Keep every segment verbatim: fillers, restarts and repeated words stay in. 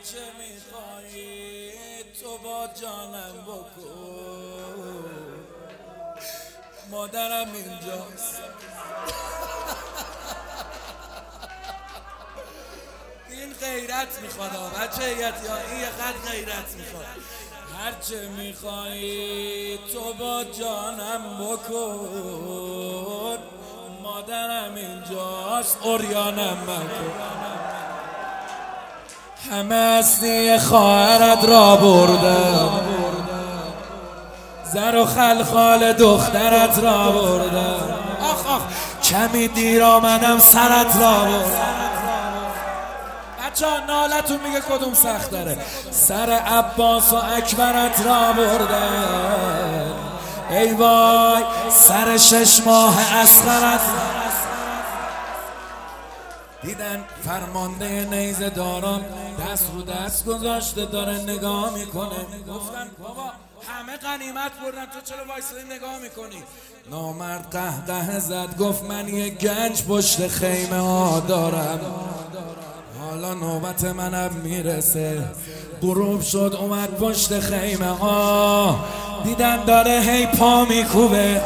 هرچه میخوایی تو با جانم بکن، مادرم اینجاست. این غیرت میخواد بچه ایت، یا این یه خط غیرت میخواد. هرچه میخوایی تو با جانم بکن، مادرم اینجاست عریانم مکن. همه هستی خواهرت را بردم، زر و خلخال دخترت را بردم. آخ آخ کمی دیر آمدم سرت را بردم. بچه ها نالتون میگه کدوم سخت داره؟ سر عباس و اکبرت را بردم. ای وای سر شش ماه اصغرت. دیدن فرمانده نیزه داران دست رو دست گذاشته داره نگاه میکنه. گفتن بابا همه غنیمت بردن تو چرا وایسادی نگاه میکنی؟ نامرد قهقه زد گفت من یه گنج پشت خیمه ها دارم، حالا نوبت منم میرسه. غروب شد اومد پشت خیمه ها، دیدن داره هی پا میکوبه.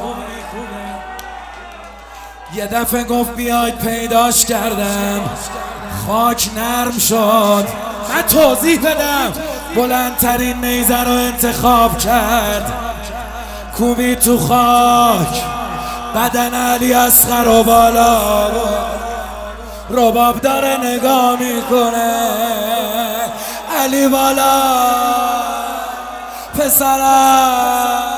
یه دفعه گفت بیاید پیداش کردم، خاک نرم شد. من توضیح بدم، بلندترین نیزه رو انتخاب کرد، کوبی تو خاک بدن علی اصغر رو بالا. رباب داره نگاه میکنه، علی بالا پسرم.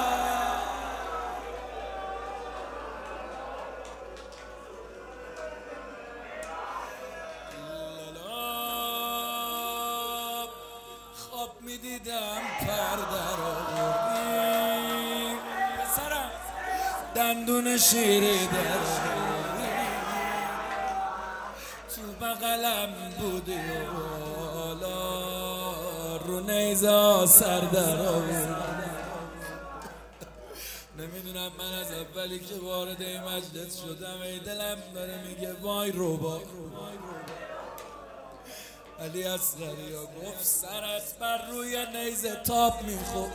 خواب میدیدم پرده رو بردی پسرم، دندون شیری در تو بغلم بودی و حالا رو نیزه سر در آوردی. نمیدونم من از اولی که وارد این مجلس شدم ای دلم داره میگه وای رباب. علی اصغریا گفت سرت بر روی نیزه تاب میخورد،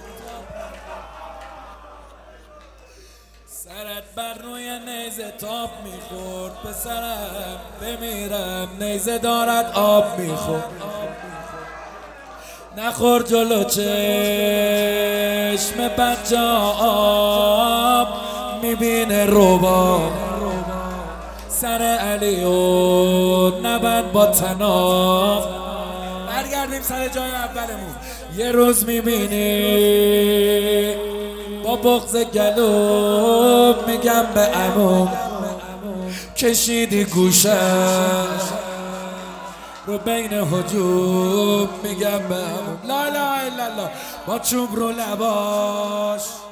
سرت بر روی نیزه تاب میخورد. پسرم بمیرم نیزه دارد آب میخورد. نخور جلو چشم بچه آب میبینه رباب. سر علی و نبند با تناب. برگردیم سر جای اولمون. یه روز میبینی با بغض گلو میگم به عموم، کشیدی گوشم رو بین هجوم. میگم به عموم لا اله الا الله با چوب رو لباش.